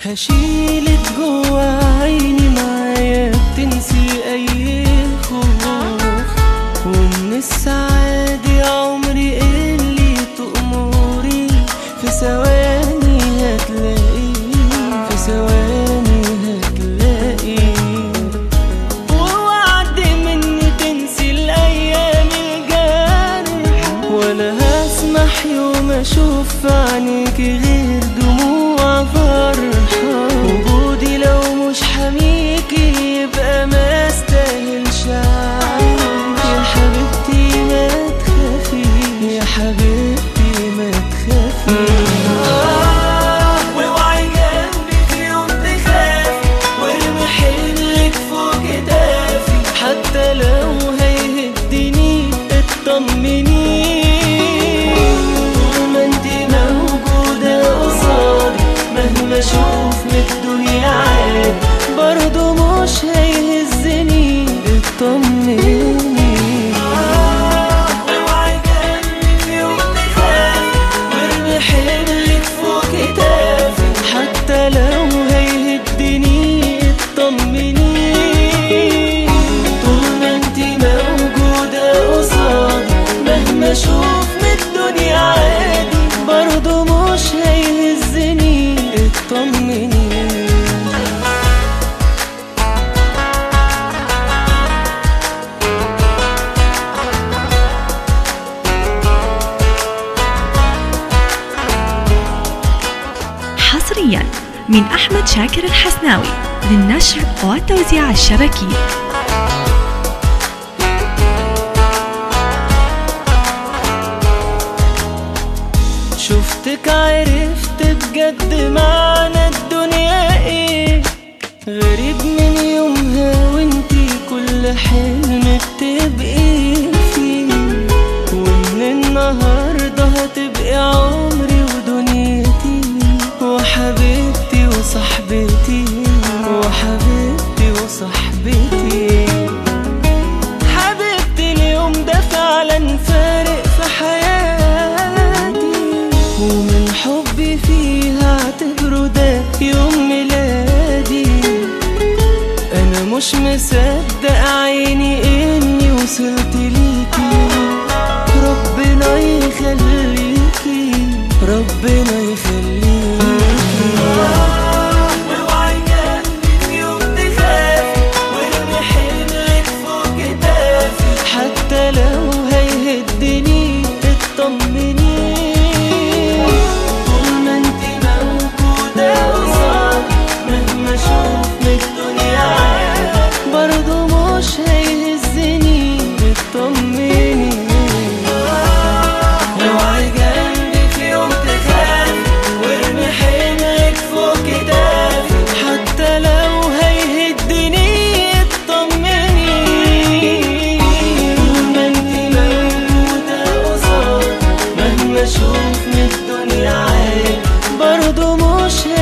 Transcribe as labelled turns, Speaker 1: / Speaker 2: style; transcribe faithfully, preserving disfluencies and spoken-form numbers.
Speaker 1: هشيلك جوا عيني معايا بتنسي اي خوف، ومن السعادة عمري اللي تأمري في ثواني هتلاقي، في ثواني هتلاقي. ووعد مني تنسي الايام الجارح، ولا هسمح يوم اشوف في عينيكي غير دموع فرحة. وجودي لو مش حميكي يبقى ما استاهلش عيش. يا حبيبتي ما تخافي، يا حبيبتي ما تخافي. واوعي جنبي في يوم تخافي، وارمي حملك فوق كتافي. حتى لو هيهدني اطمني، طول ما انتي موجودة قصادي مهما اشوف من الدنيا عادي برضه مش هيهزني. اطمني. اوعي جنبي في يوم تخافي، وارمي حملك فوق كتافي. حتى لو هيهدني اطمني، طول ما انتي موجودة قصادي مهما اشوف من الدنيا عادي برضه مش هيهزني. اطمني.
Speaker 2: حصريا من أحمد شاكر الحسناوي للنشر والتوزيع الشبكي.
Speaker 1: شفتك عرفت بجد معنى الدنيا ايه، غريب من يومها وانتي كل حلم بتبقي فيه. ومن النهاردة هتبقي عمري ودنيتي، وحبيبتي وصاحبتي، وحبيبتي وصاحبتي. حبيبتي اليوم ده فعلا فارق في حياتي، ومن حبي فيها اعتبره ده يوم ميلادي. انا مش مصدق عيني اني وصلت ليكي. ربنا يخليكي، ربنا يخليكي. واوعي جنبي في يوم تخافي، وارمي حملك فوق كتافي. حتى لو هيهدني اطمني، طول ما انتي موجودة قصادي مهما اشوف من الدنيا عادي برضه مش هيهزني. اطمني. اوعي جنبي في يوم تخافي، وارمي حملك فوق كتافي. حتى لو هيهدني اطمني، طول ما انتي موجودة قصادي مهما اشوف من الدنيا عادي برضه مش